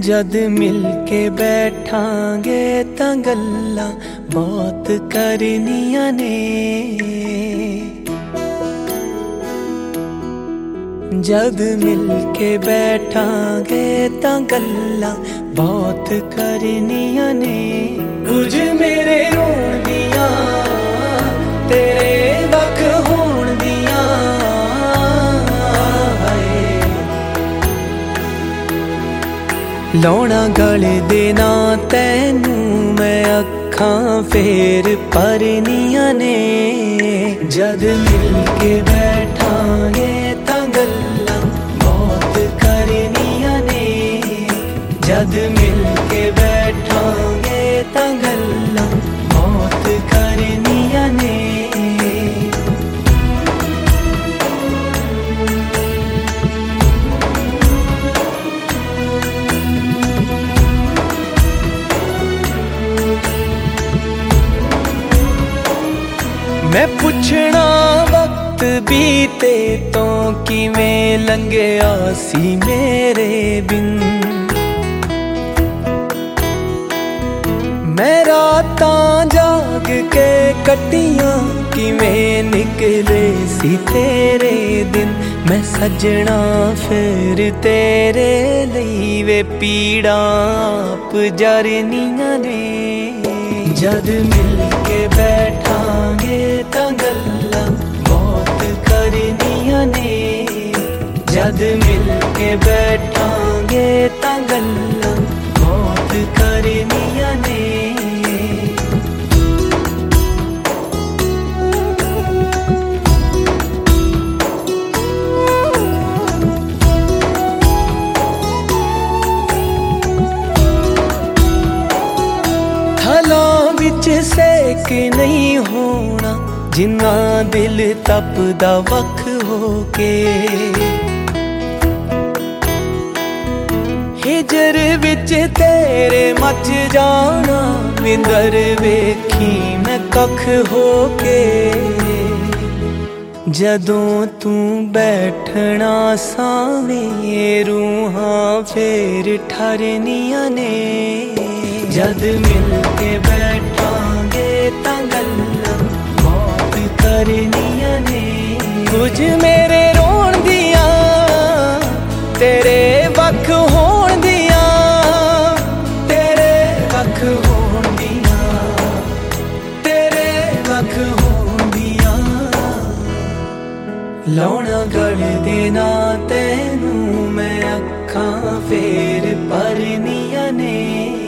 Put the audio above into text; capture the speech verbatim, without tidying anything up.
जद मिल के बैठांगे तां गल्लां बहुत करनियां ने। जद मिल के बैठांगे तां गल्लां बहुत करनियां ने। कुछ मेरे रोण दियां तेरे वख होण दियां, लौना गले देना तैनू मैं अखां फेर भरनियां ने। जद मिल के बैठांगे तां गल्लां बहुत करनियां ने। जद मिल के बैठांगे तां गल्लां बहुत करनियां ने। मैं पुछना वक्त बीते तो किवें लंघिया सी मेरे बिन। मैं रातां जाग के कटियां किवें निकले सी तेरे दिन। मैं सजना फिर तेरे लई वे पीड़ा आप जरनियां ने। जद मिल के बैठांगे तां गल्लां बहुत करनियां ने। जद मिल के बैठांगे तां गल्लां बहुत करनियां ने। थलां विच सेक नहीं होना जिन्ना दिल तपदा वख होके। हिजर विच तेरे मच जाना विंदर वेखी मैं कख होके। जदों तू बैठना सावें रूहां फेर ठरनियां ने। जद मिल के बैठांगे तां गल्लां बहुत करनियां ने। कुछ मेरे रोण दियां तेरे वख होण दियां, तेरे वख होण दियां, तेरे वख होण दियां। लौना गल देना तैनू मैं अखां फेर भरनियां ने।